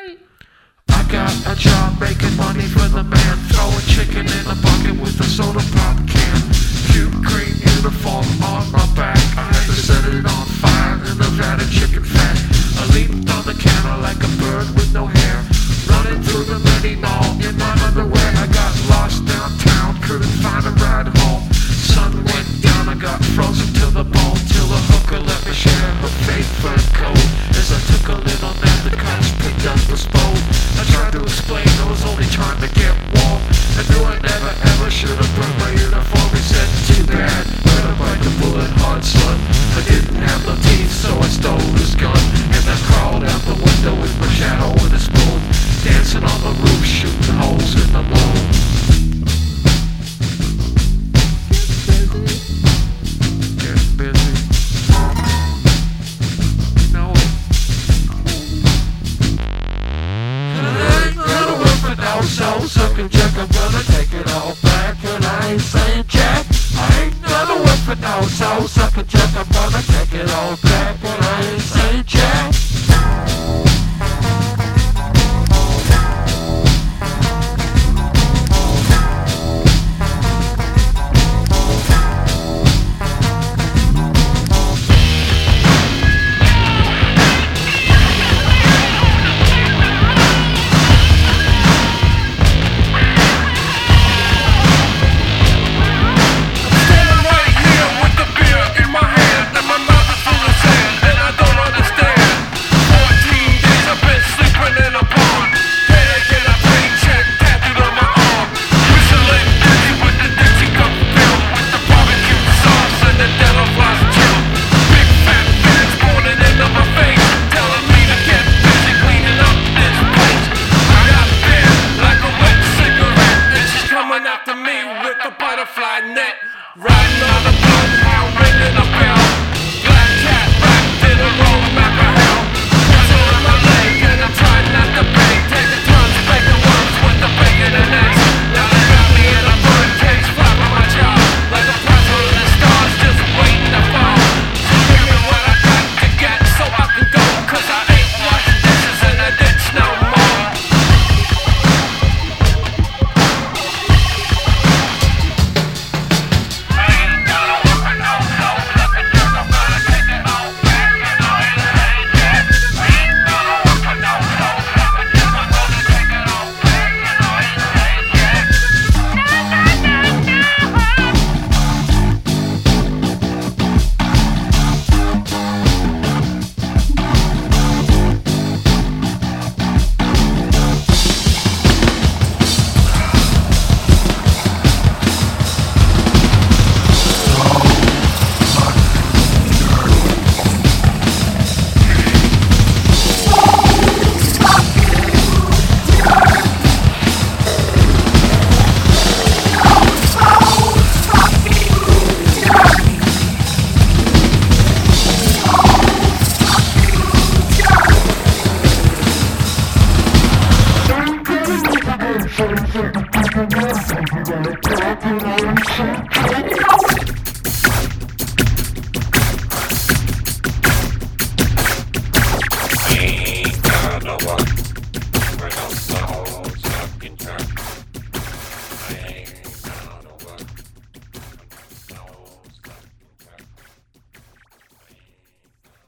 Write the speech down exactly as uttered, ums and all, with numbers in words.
I got a job making money for the man, throwing chicken in a bucket with a soda pop can. Cute green uniform on my back, I had to set it on fire in a vat of chicken fat. I leaped on the counter like a bird with no hair, running through the mini mall in my underwear. I got lost downtown, couldn't find a ride home. Sun went down, I got frozen to the bone, till a hooker let me share her fake fur coat. As I took a little nap, the cops picked up the stove. I tried to explain I was only trying to get warm. I knew I never ever should have burned my uniform. He said, too bad, better bite the bullet hard, son. I didn't have no teeth, so I stole his gun, and I crawled out the window with my shadow and a spoon, dancing on the roof, shooting holes in the moon. Getting busy. You know it. No, so suck and jack, I'm gonna take it all back, and I ain't saying jack. I ain't gonna work for no, so suck and jack, I'm gonna take it all back, and I ain't saying jack.